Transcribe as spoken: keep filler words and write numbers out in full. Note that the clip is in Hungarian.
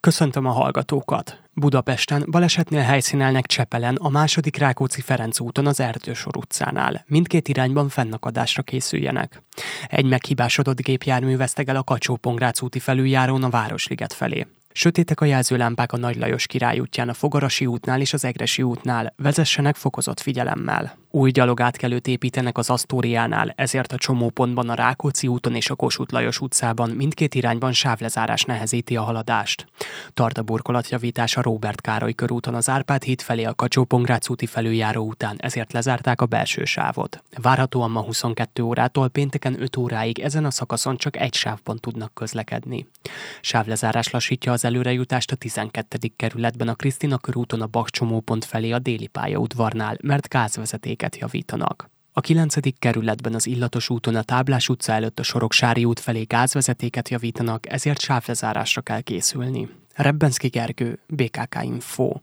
Köszöntöm a hallgatókat! Budapesten balesetnél helyszínelnek Csepelen a második Rákóczi-Ferenc úton az Erdősor utcánál. Mindkét irányban fennakadásra készüljenek. Egy meghibásodott gépjármű veszteg el a Kacsó-Pongrác úti felüljárón a Városliget felé. Sötétek a jelzőlámpák a Nagy Lajos Király útján, a Fogarasi útnál és az Egressy útnál, vezessenek fokozott figyelemmel. Új gyalogátkelőt építenek az Asztóriánál, ezért a csomópontban a Rákóczi úton és a Kossuth Lajos utcában mindkét irányban sávlezárás nehezíti a haladást. Tart a burkolatjavítás a Róbert Károly körúton az Árpád híd felé a Kacsó-Pongrác úti felüljáró után, ezért lezárták a belső sávot. Várhatóan ma huszonkettő órától pénteken öt óráig ezen a szakaszon csak egy sávban tudnak közlekedni. Sávlezárás lassítja az előrejutást a tizenkettedik kerületben a Krisztina körúton a Bach csomópont felé a Déli pályaudvarnál, mert gázvezetéket javítanak. A kilencedik kerületben az Illatos úton a Táblás utca előtt a Soroksári út felé gázvezetéket javítanak, ezért sávlezárásra kell készülni. Rebbenszky Gergő, bé ká ká Info.